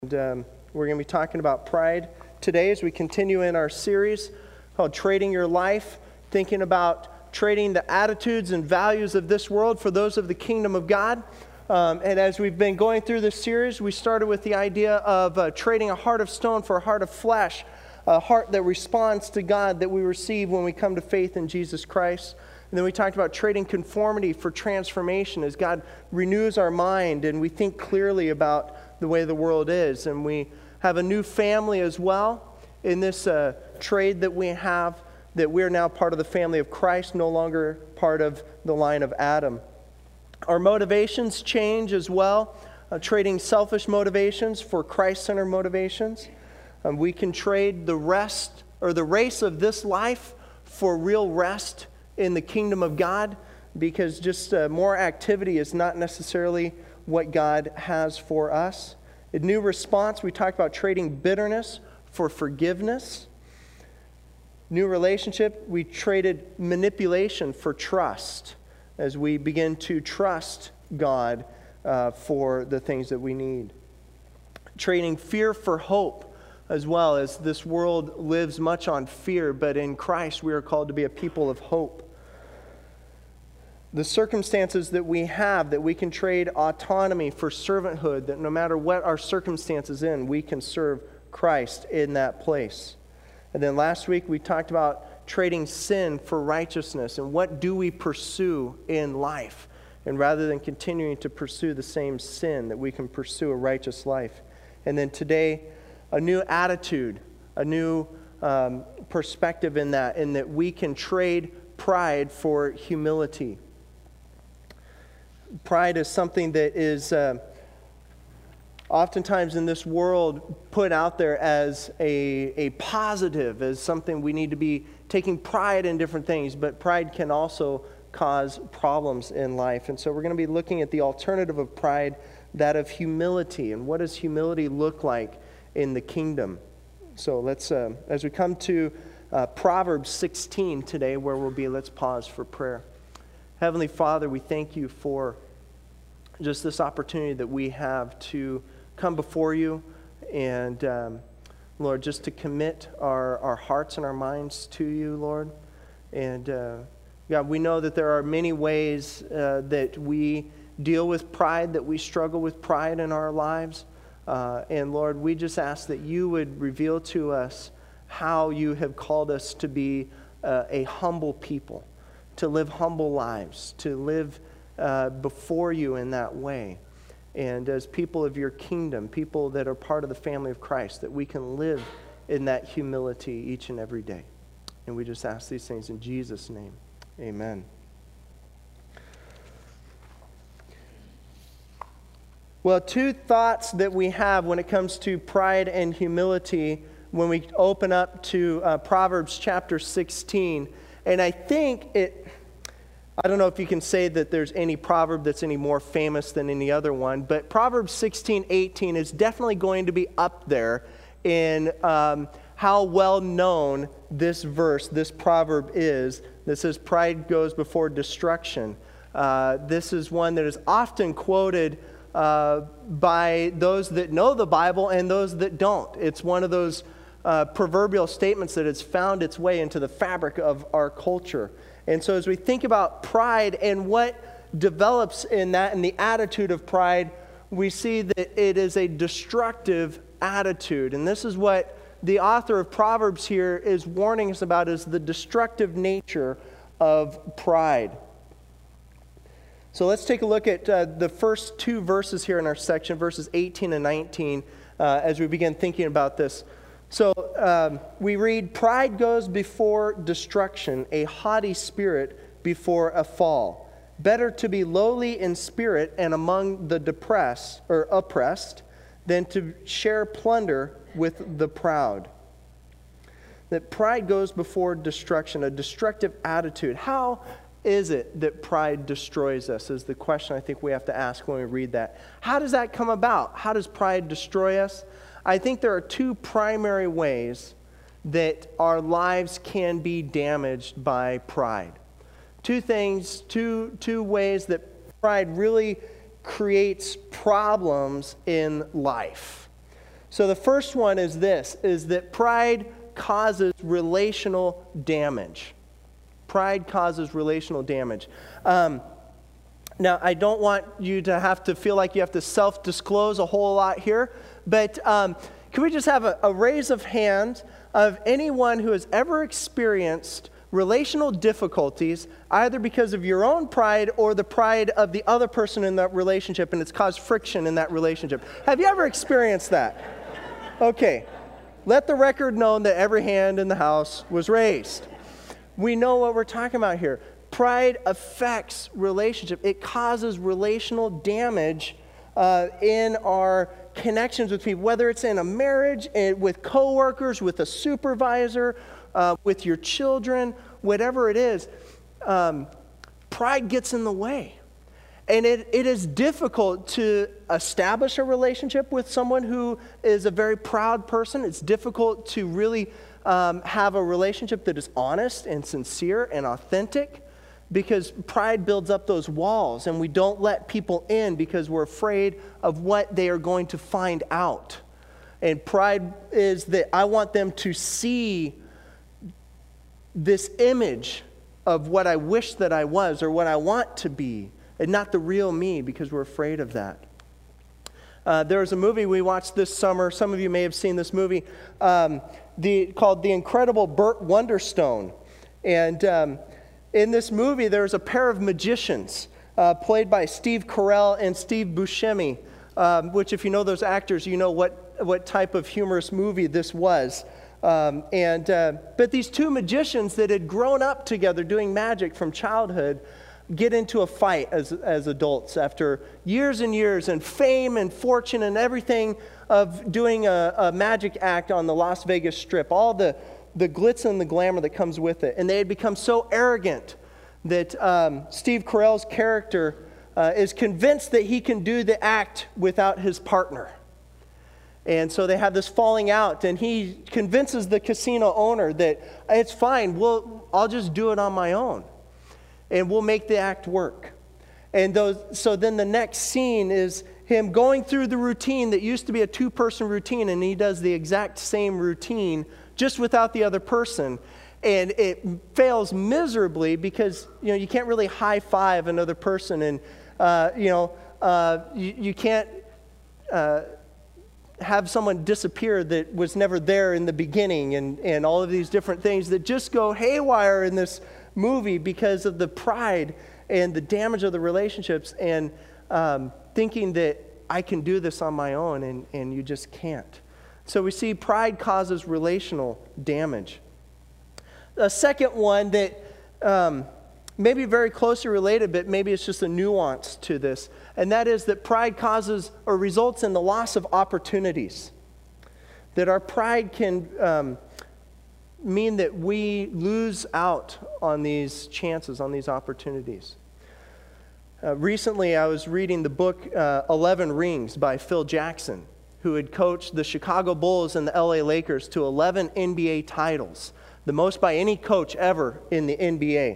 We're going to be talking about pride today as we continue in our series called Trading Your Life, thinking about trading the attitudes and values of this world for those of the kingdom of God. And as we've been going through this series, we started with the idea of trading a heart of stone for a heart of flesh, a heart that responds to God that we receive when we come to faith in Jesus Christ. And then we talked about trading conformity for transformation as God renews our mind and we think clearly about the way the world is. And we have a new family as well in this trade that we have, that we're now part of the family of Christ, no longer part of the line of Adam. Our motivations change as well, trading selfish motivations for Christ-centered motivations. We can trade the rest or the race of this life for real rest in the kingdom of God, because just more activity is not necessarily what God has for us. A new response, we talked about trading bitterness for forgiveness. New relationship, we traded manipulation for trust as we begin to trust God for the things that we need. Trading fear for hope, as well as this world lives much on fear, but in Christ we are called to be a people of hope. The circumstances that we have, that we can trade autonomy for servanthood, that no matter what our circumstances in, we can serve Christ in that place. And then last week we talked about trading sin for righteousness and what do we pursue in life. And rather than continuing to pursue the same sin, that we can pursue a righteous life. And then today, a new attitude, a new perspective in that we can trade pride for humility. Pride is something that is oftentimes in this world put out there as a positive, as something we need to be taking pride in different things, but pride can also cause problems in life. And so we're going to be looking at the alternative of pride, that of humility, and what does humility look like in the kingdom. So let's, as we come to Proverbs 16 today, where we'll be, let's pause for prayer. Heavenly Father, we thank you for just this opportunity that we have to come before you and, Lord, just to commit our hearts and our minds to you, Lord. And, God, we know that there are many ways that we deal with pride, that we struggle with pride in our lives. And, Lord, we just ask that you would reveal to us how you have called us to be a humble people, to live humble lives, to live before you in that way. And as people of your kingdom, people that are part of the family of Christ, that we can live in that humility each and every day. And we just ask these things in Jesus' name. Amen. Well, two thoughts that we have when it comes to pride and humility when we open up to Proverbs chapter 16. And I don't know if you can say that there's any proverb that's any more famous than any other one, but Proverbs 16:18 is definitely going to be up there in how well known this verse, this proverb is. That says, pride goes before destruction. This is one that is often quoted by those that know the Bible and those that don't. It's one of those proverbial statements that has found its way into the fabric of our culture. And so as we think about pride and what develops in that and the attitude of pride, we see that it is a destructive attitude. And this is what the author of Proverbs here is warning us about, is the destructive nature of pride. So let's take a look at the first two verses here in our section, verses 18 and 19, as we begin thinking about this. So we read, pride goes before destruction, a haughty spirit before a fall. Better to be lowly in spirit and among the depressed or oppressed than to share plunder with the proud. That pride goes before destruction, a destructive attitude. How is it that pride destroys us is the question I think we have to ask when we read that. How does that come about? How does pride destroy us? I think there are two primary ways that our lives can be damaged by pride. Two ways that pride really creates problems in life. So the first one is this, is that pride causes relational damage. Pride causes relational damage. Now, I don't want you to have to feel like you have to self-disclose a whole lot here, but can we just have a raise of hands of anyone who has ever experienced relational difficulties, either because of your own pride or the pride of the other person in that relationship, and it's caused friction in that relationship? Have you ever experienced that? Okay. Let the record known that every hand in the house was raised. We know what we're talking about here. Pride affects relationship. It causes relational damage in our connections with people, whether it's in a marriage, with coworkers, with a supervisor, with your children, whatever it is. Pride gets in the way. And it is difficult to establish a relationship with someone who is a very proud person. It's difficult to really have a relationship that is honest and sincere and authentic, because pride builds up those walls, and we don't let people in because we're afraid of what they are going to find out. And pride is that I want them to see this image of what I wish that I was or what I want to be, and not the real me, because we're afraid of that. There was a movie we watched this summer. Some of you may have seen this movie called The Incredible Burt Wonderstone. And in this movie, there's a pair of magicians played by Steve Carell and Steve Buscemi, which, if you know those actors, you know what type of humorous movie this was. But these two magicians that had grown up together doing magic from childhood get into a fight as adults after years and years and fame and fortune and everything of doing a magic act on the Las Vegas Strip, all the glitz and the glamour that comes with it. And they had become so arrogant that Steve Carell's character is convinced that he can do the act without his partner. And so they have this falling out, and he convinces the casino owner that it's fine, I'll just do it on my own, and we'll make the act work. And so then the next scene is him going through the routine that used to be a two-person routine, and he does the exact same routine, just without the other person. And it fails miserably because, you can't really high-five another person, and, you can't have someone disappear that was never there in the beginning, and all of these different things that just go haywire in this movie because of the pride and the damage of the relationships, and thinking that I can do this on my own, and you just can't. So we see pride causes relational damage. A second one that may be very closely related, but maybe it's just a nuance to this, and that is that pride causes or results in the loss of opportunities. That our pride can mean that we lose out on these chances, on these opportunities. Recently, I was reading the book 11 Rings by Phil Jackson, who had coached the Chicago Bulls and the LA Lakers to 11 NBA titles, the most by any coach ever in the NBA.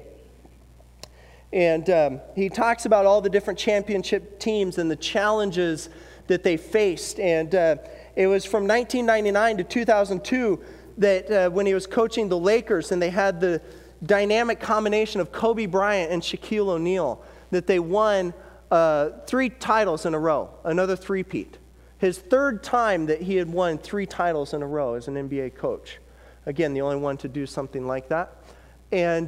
And he talks about all the different championship teams and the challenges that they faced. And it was from 1999 to 2002 that when he was coaching the Lakers, and they had the dynamic combination of Kobe Bryant and Shaquille O'Neal, that they won 3 titles in a row, another three-peat. His third time that he had won 3 titles in a row as an NBA coach. Again, the only one to do something like that. And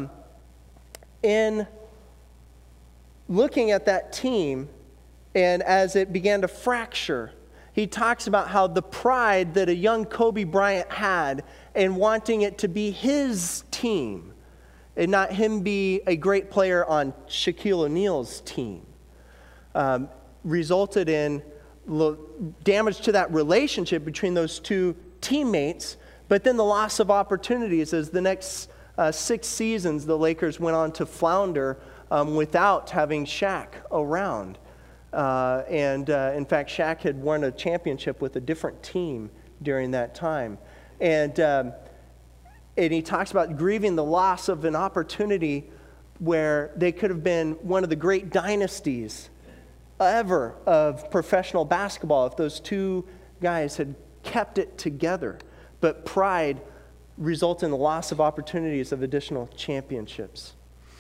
in looking at that team, and as it began to fracture, he talks about how the pride that a young Kobe Bryant had in wanting it to be his team and not him be a great player on Shaquille O'Neal's team resulted in damage to that relationship between those two teammates, but then the loss of opportunities as the next 6 seasons the Lakers went on to flounder without having Shaq around. In fact, Shaq had won a championship with a different team during that time. And he talks about grieving the loss of an opportunity where they could have been one of the great dynasties ever of professional basketball if those two guys had kept it together, but pride results in the loss of opportunities of additional championships.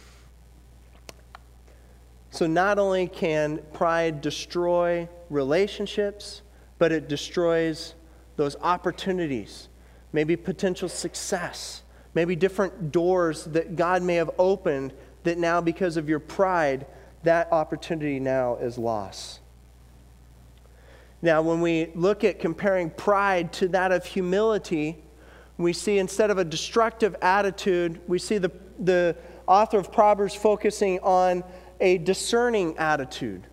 So not only can pride destroy relationships, but it destroys those opportunities, maybe potential success, maybe different doors that God may have opened that now because of your pride, that opportunity now is lost. Now, when we look at comparing pride to that of humility, we see instead of a destructive attitude, we see the author of Proverbs focusing on a discerning attitude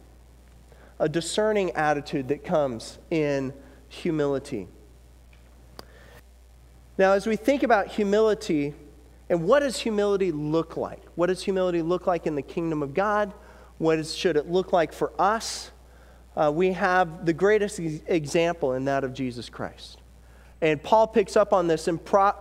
that comes in humility. Now, as we think about humility, and what does humility look like? What does humility look like in the kingdom of God? Should it look like for us? We have the greatest example in that of Jesus Christ. And Paul picks up on this in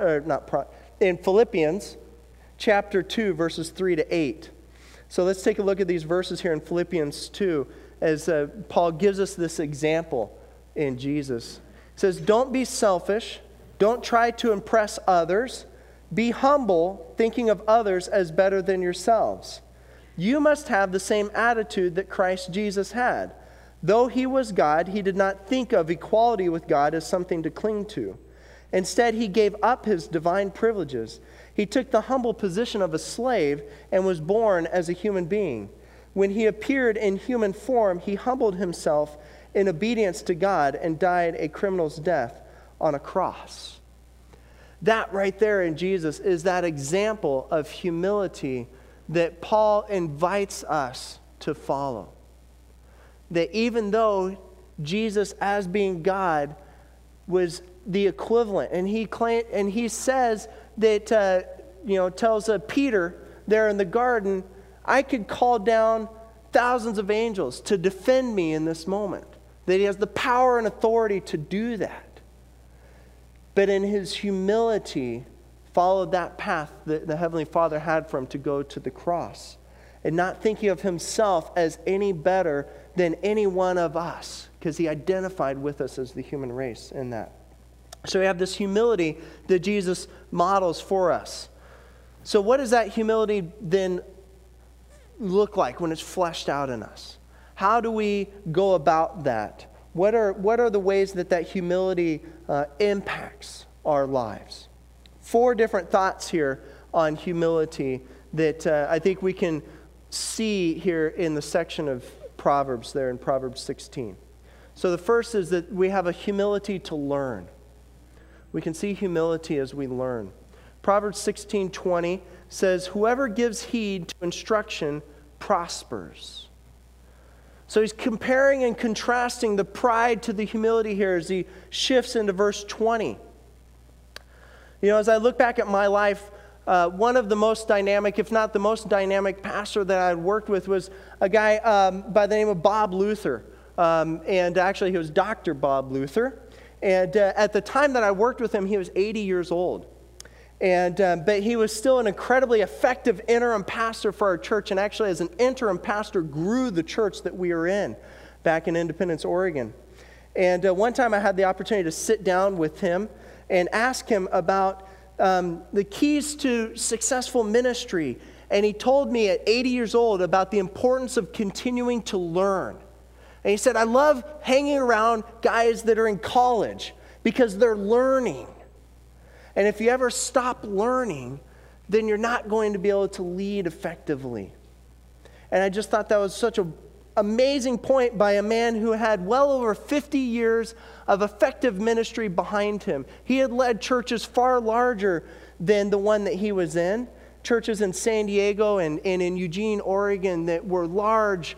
Philippians chapter 2, verses 3 to 8. So let's take a look at these verses here in Philippians 2 as Paul gives us this example in Jesus. It says, "Don't be selfish. Don't try to impress others. Be humble, thinking of others as better than yourselves. You must have the same attitude that Christ Jesus had. Though he was God, he did not think of equality with God as something to cling to. Instead, he gave up his divine privileges. He took the humble position of a slave and was born as a human being. When he appeared in human form, he humbled himself in obedience to God and died a criminal's death on a cross." That right there in Jesus is that example of humility that Paul invites us to follow. That even though Jesus, as being God, was the equivalent, and he says that, tells Peter there in the garden, I could call down thousands of angels to defend me in this moment. That he has the power and authority to do that. But in his humility, followed that path that the Heavenly Father had for him to go to the cross. And not thinking of himself as any better than any one of us, because he identified with us as the human race in that. So we have this humility that Jesus models for us. So what does that humility then look like when it's fleshed out in us? How do we go about that? What are the ways that humility impacts our lives? 4 different thoughts here on humility that I think we can see here in the section of Proverbs there in Proverbs 16. So the first is that we have a humility to learn. We can see humility as we learn. Proverbs 16:20 says, "Whoever gives heed to instruction prospers." So he's comparing and contrasting the pride to the humility here as he shifts into verse 20. As I look back at my life, one of the most dynamic, if not the most dynamic pastor that I had worked with was a guy by the name of Bob Luther. And actually, he was Dr. Bob Luther. And at the time that I worked with him, he was 80 years old. But he was still an incredibly effective interim pastor for our church. And actually, as an interim pastor, grew the church that we are in back in Independence, Oregon. And one time I had the opportunity to sit down with him and ask him about the keys to successful ministry. And he told me at 80 years old about the importance of continuing to learn. And he said, I love hanging around guys that are in college because they're learning. And if you ever stop learning, then you're not going to be able to lead effectively. And I just thought that was such an amazing point by a man who had well over 50 years of effective ministry behind him. He had led churches far larger than the one that he was in. Churches in San Diego and in Eugene, Oregon that were large,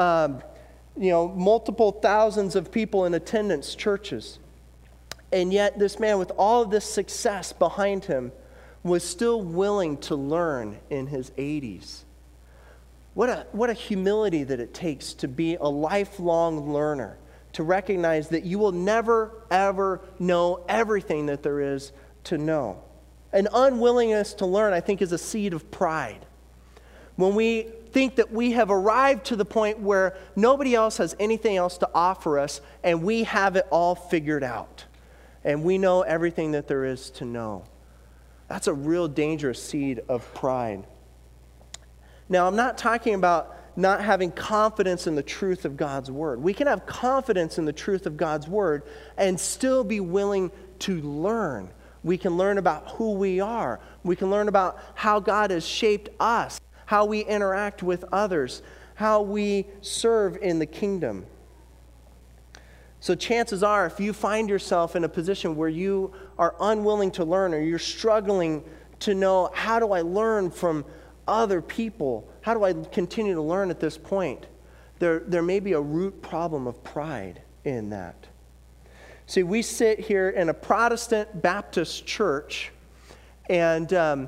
multiple thousands of people in attendance churches. And yet this man, with all of this success behind him, was still willing to learn in his 80s. What a humility that it takes to be a lifelong learner, to recognize that you will never, ever know everything that there is to know. An unwillingness to learn, I think, is a seed of pride. When we think that we have arrived to the point where nobody else has anything else to offer us, and we have it all figured out. And we know everything that there is to know. That's a real dangerous seed of pride. Now, I'm not talking about not having confidence in the truth of God's Word. We can have confidence in the truth of God's Word and still be willing to learn. We can learn about who we are. We can learn about how God has shaped us, how we interact with others, how we serve in the kingdom. So chances are, if you find yourself in a position where you are unwilling to learn, or you're struggling to know, how do I learn from other people? How do I continue to learn at this point? There may be a root problem of pride in that. See, we sit here in a Protestant Baptist church, and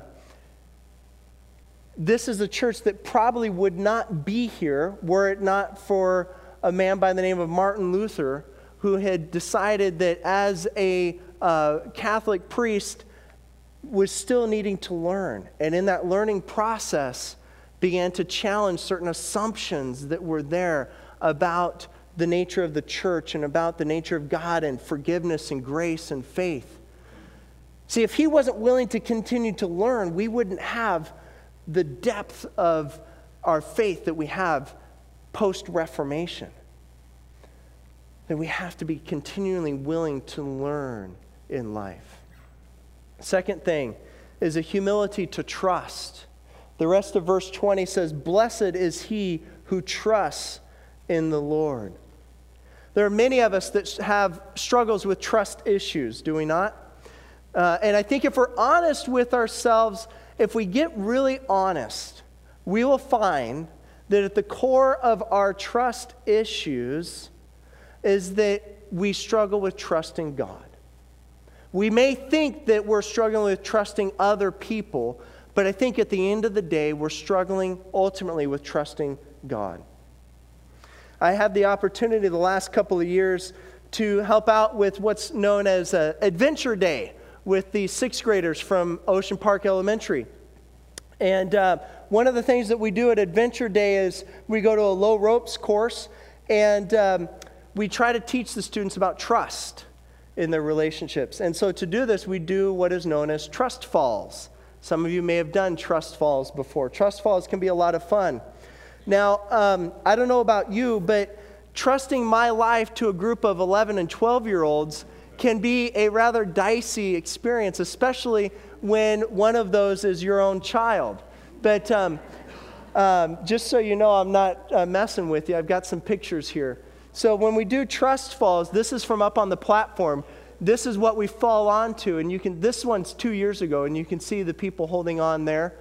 this is a church that probably would not be here were it not for a man by the name of Martin Luther, who had decided that as a Catholic priest was still needing to learn. And in that learning process, began to challenge certain assumptions that were there about the nature of the church and about the nature of God and forgiveness and grace and faith. See, if he wasn't willing to continue to learn, we wouldn't have the depth of our faith that we have post-Reformation. That we have to be continually willing to learn in life. Second thing is a humility to trust. The rest of verse 20 says, "Blessed is he who trusts in the Lord." There are many of us that have struggles with trust issues, do we not? And I think if we're honest with ourselves, if we get really honest, we will find that at the core of our trust issues is that we struggle with trusting God. We may think that we're struggling with trusting other people, but I think at the end of the day, we're struggling ultimately with trusting God. I had the opportunity the last couple of years to help out with what's known as Adventure Day with the sixth graders from Ocean Park Elementary. And one of the things that we do at Adventure Day is we go to a low ropes course, and we try to teach the students about trust in their relationships. And so to do this, we do what is known as trust falls. Some of you may have done trust falls before. Trust falls can be a lot of fun. Now, I don't know about you, but trusting my life to a group of 11 and 12-year-olds can be a rather dicey experience, especially when one of those is your own child. But just so you know, I'm not messing with you. I've got some pictures here. So when we do trust falls, this is from up on the platform. This is what we fall onto, and you can. This one's 2 years ago, and you can see the people holding on there.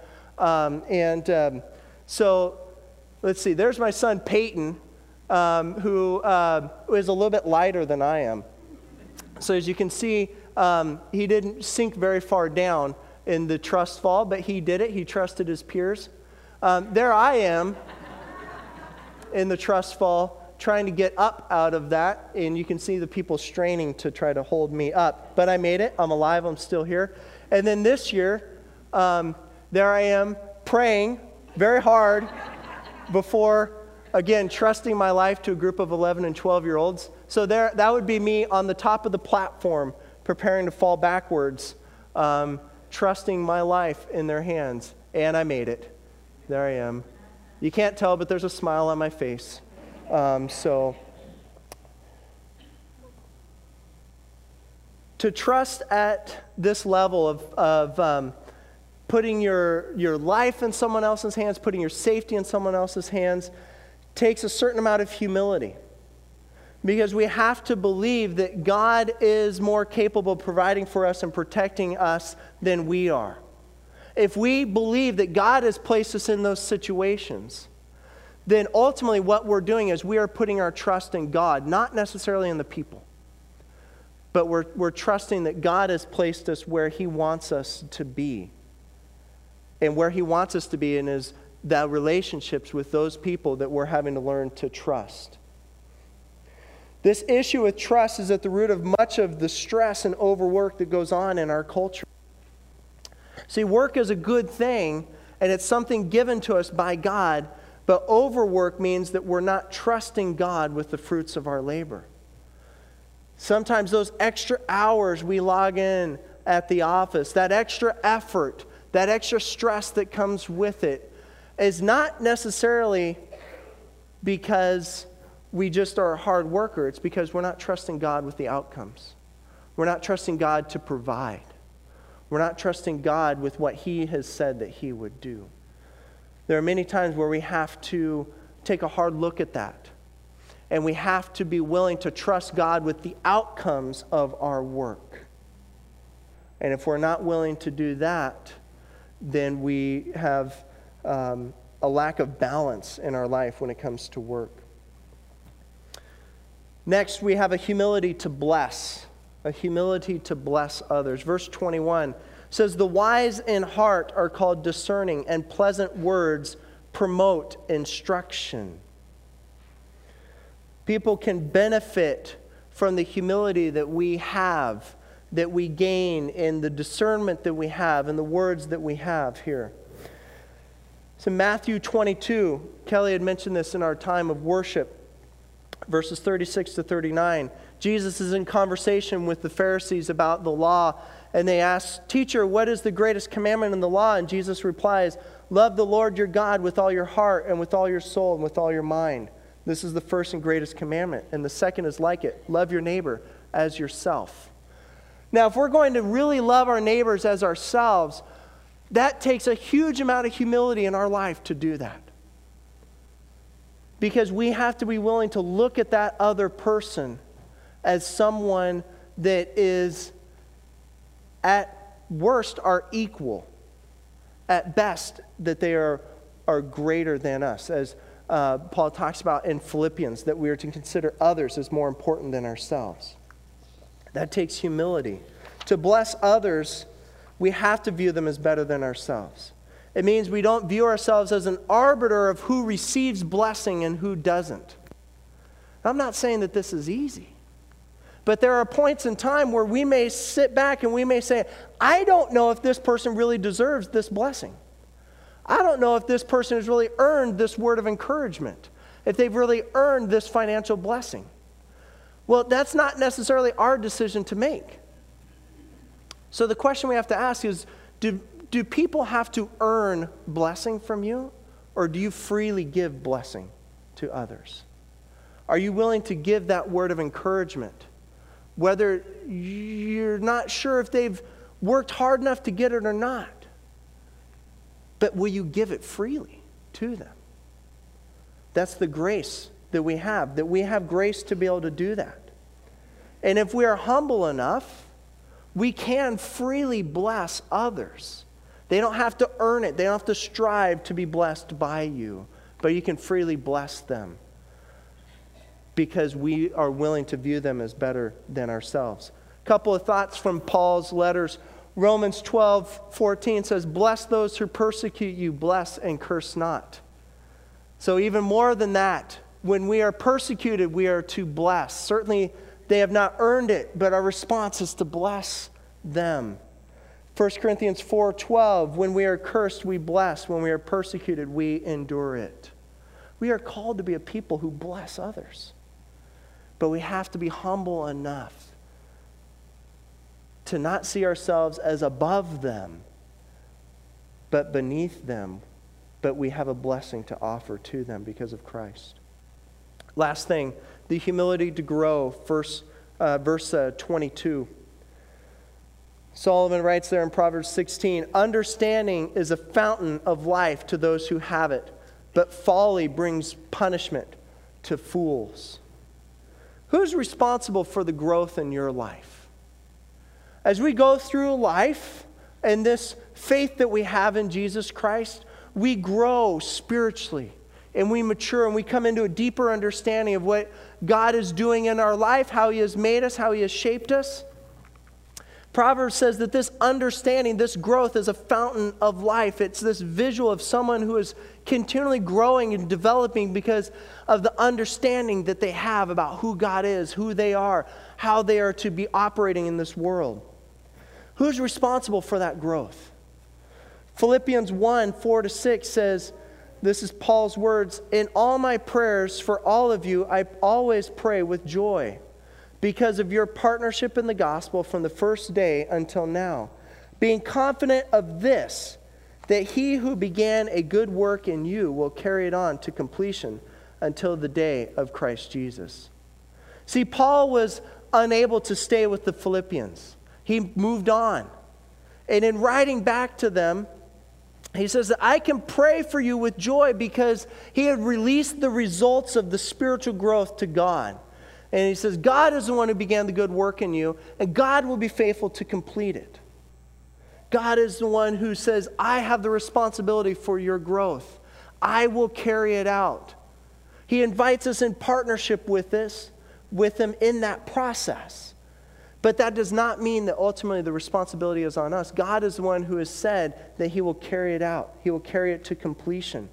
So let's see. There's my son Peyton, who is a little bit lighter than I am. So as you can see, he didn't sink very far down in the trust fall, but he did it. He trusted his peers. There I am in the trust fall, trying to get up out of that, and you can see the people straining to try to hold me up. But I made it. I'm alive. I'm still here. And then this year, there I am praying very hard before, again, trusting my life to a group of 11 and 12-year-olds. So that would be me on the top of the platform, preparing to fall backwards, trusting my life in their hands. And I made it. There I am. You can't tell, but there's a smile on my face. So to trust at this level of putting your life in someone else's hands, putting your safety in someone else's hands, takes a certain amount of humility. Because we have to believe that God is more capable of providing for us and protecting us than we are. If we believe that God has placed us in those situations, then ultimately what we're doing is we are putting our trust in God, not necessarily in the people. But we're trusting that God has placed us where He wants us to be. And where He wants us to be in is the relationships with those people that we're having to learn to trust. This issue with trust is at the root of much of the stress and overwork that goes on in our culture. See, work is a good thing, and it's something given to us by God, But overwork means that we're not trusting God with the fruits of our labor. Sometimes those extra hours we log in at the office, that extra effort, that extra stress that comes with it, is not necessarily because we just are a hard worker. It's because we're not trusting God with the outcomes. We're not trusting God to provide. We're not trusting God with what He has said that He would do. There are many times where we have to take a hard look at that. And we have to be willing to trust God with the outcomes of our work. And if we're not willing to do that, then we have a lack of balance in our life when it comes to work. Next, we have a humility to bless. A humility to bless others. Verse 21 says, "The wise in heart are called discerning, and pleasant words promote instruction." People can benefit from the humility that we have, that we gain in the discernment that we have, and the words that we have here. So Matthew 22, Kelly had mentioned this in our time of worship, verses 36 to 39. Jesus is in conversation with the Pharisees about the law, and they ask, "Teacher, what is the greatest commandment in the law?" And Jesus replies, "Love the Lord your God with all your heart and with all your soul and with all your mind. This is the first and greatest commandment. And the second is like it. Love your neighbor as yourself." Now, if we're going to really love our neighbors as ourselves, that takes a huge amount of humility in our life to do that. Because we have to be willing to look at that other person as someone that is, at worst, our equal. At best, that they are greater than us. As Paul talks about in Philippians, that we are to consider others as more important than ourselves. That takes humility. To bless others, we have to view them as better than ourselves. It means we don't view ourselves as an arbiter of who receives blessing and who doesn't. I'm not saying that this is easy. But there are points in time where we may sit back and we may say, I don't know if this person really deserves this blessing. I don't know if this person has really earned this word of encouragement, if they've really earned this financial blessing. Well, that's not necessarily our decision to make. So the question we have to ask is, do people have to earn blessing from you, or do you freely give blessing to others? Are you willing to give that word of encouragement? Whether you're not sure if they've worked hard enough to get it or not. But will you give it freely to them? That's the grace that we have grace to be able to do that. And if we are humble enough, we can freely bless others. They don't have to earn it. They don't have to strive to be blessed by you. But you can freely bless them, because we are willing to view them as better than ourselves. A couple of thoughts from Paul's letters. Romans 12:14 says, "Bless those who persecute you, bless and curse not." So even more than that, when we are persecuted, we are to bless. Certainly they have not earned it, but our response is to bless them. 1 Corinthians 4:12, "When we are cursed, we bless. When we are persecuted, we endure it." We are called to be a people who bless others. But we have to be humble enough to not see ourselves as above them, but beneath them. But we have a blessing to offer to them because of Christ. Last thing, the humility to grow. Verse 22. Solomon writes there in Proverbs 16, "Understanding is a fountain of life to those who have it, but folly brings punishment to fools." Who's responsible for the growth in your life? As we go through life and this faith that we have in Jesus Christ, we grow spiritually and we mature and we come into a deeper understanding of what God is doing in our life, how He has made us, how He has shaped us. Proverbs says that this understanding, this growth is a fountain of life. It's this visual of someone who is continually growing and developing because of the understanding that they have about who God is, who they are, how they are to be operating in this world. Who's responsible for that growth? Philippians 1:4-6 says, this is Paul's words, "In all my prayers for all of you, I always pray with joy because of your partnership in the gospel from the first day until now, being confident of this, that he who began a good work in you will carry it on to completion until the day of Christ Jesus." See, Paul was unable to stay with the Philippians. He moved on. And in writing back to them, he says that I can pray for you with joy because he had released the results of the spiritual growth to God. And he says, God is the one who began the good work in you, and God will be faithful to complete it. God is the one who says, I have the responsibility for your growth. I will carry it out. He invites us in partnership with him in that process. But that does not mean that ultimately the responsibility is on us. God is the one who has said that he will carry it out. He will carry it to completion.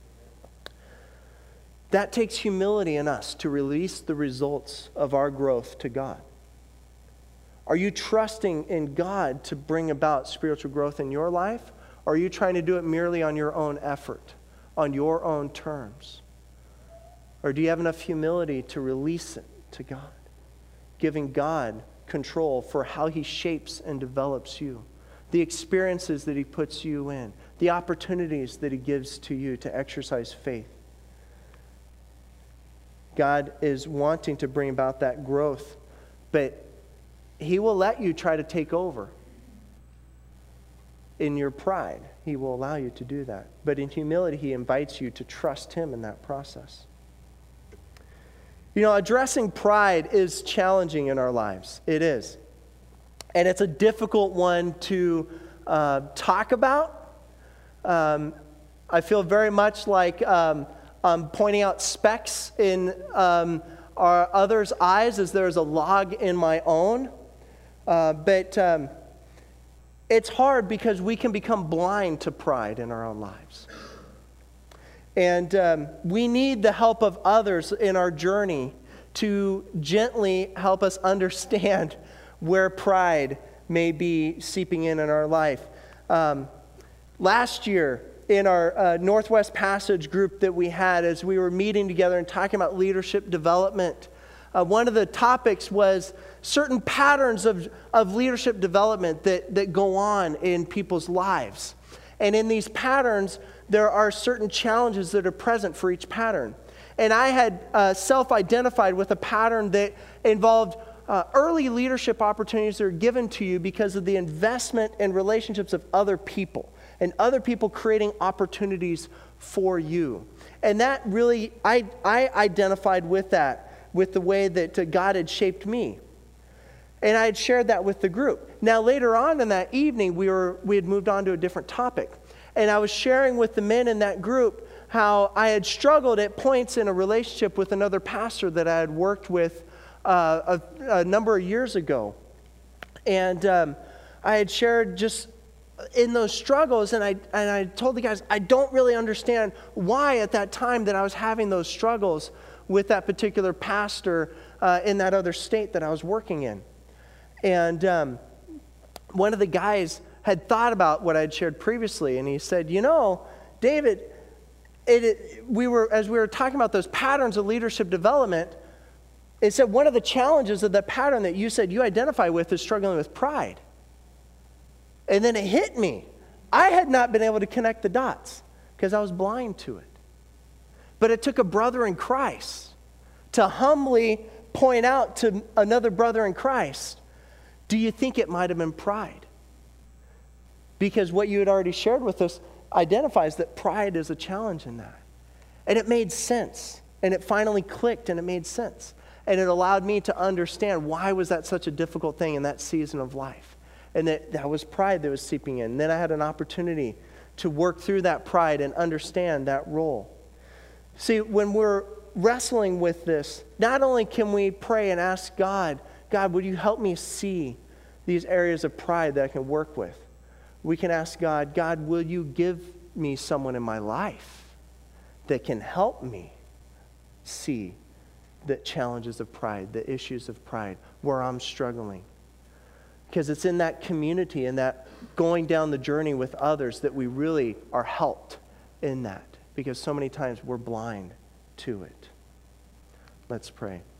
That takes humility in us to release the results of our growth to God. Are you trusting in God to bring about spiritual growth in your life? Or are you trying to do it merely on your own effort, on your own terms? Or do you have enough humility to release it to God, giving God control for how he shapes and develops you, the experiences that he puts you in, the opportunities that he gives to you to exercise faith? God is wanting to bring about that growth, but he will let you try to take over. In your pride, he will allow you to do that. But in humility, he invites you to trust him in that process. You know, addressing pride is challenging in our lives. It is. And it's a difficult one to talk about. I feel very much like I'm pointing out specks in our others' eyes as there's a log in my own. But it's hard because we can become blind to pride in our own lives. And we need the help of others in our journey to gently help us understand where pride may be seeping in our life. Last year, in our Northwest Passage group that we had, as we were meeting together and talking about leadership development, one of the topics was certain patterns of leadership development that go on in people's lives. And in these patterns, there are certain challenges that are present for each pattern. And I had self-identified with a pattern that involved early leadership opportunities that are given to you because of the investment in relationships of other people, and other people creating opportunities for you. And that really, I identified with that, with the way that God had shaped me. And I had shared that with the group. Now later on in that evening, we had moved on to a different topic. And I was sharing with the men in that group how I had struggled at points in a relationship with another pastor that I had worked with a number of years ago. And I had shared just in those struggles, and I told the guys, I don't really understand why at that time that I was having those struggles with that particular pastor in that other state that I was working in. And one of the guys had thought about what I had shared previously, and he said, you know, David, as we were talking about those patterns of leadership development, it said one of the challenges of that pattern that you said you identify with is struggling with pride. And then it hit me. I had not been able to connect the dots because I was blind to it. But it took a brother in Christ to humbly point out to another brother in Christ, do you think it might have been pride? Because what you had already shared with us identifies that pride is a challenge in that. And it made sense. And it finally clicked and it made sense. And it allowed me to understand why was that such a difficult thing in that season of life. And that was pride that was seeping in. And then I had an opportunity to work through that pride and understand that role. See, when we're wrestling with this, not only can we pray and ask God, God, would you help me see these areas of pride that I can work with? We can ask God, God, will you give me someone in my life that can help me see the challenges of pride, the issues of pride, where I'm struggling? Because it's in that community and that going down the journey with others that we really are helped in that. because so many times we're blind to it. Let's pray.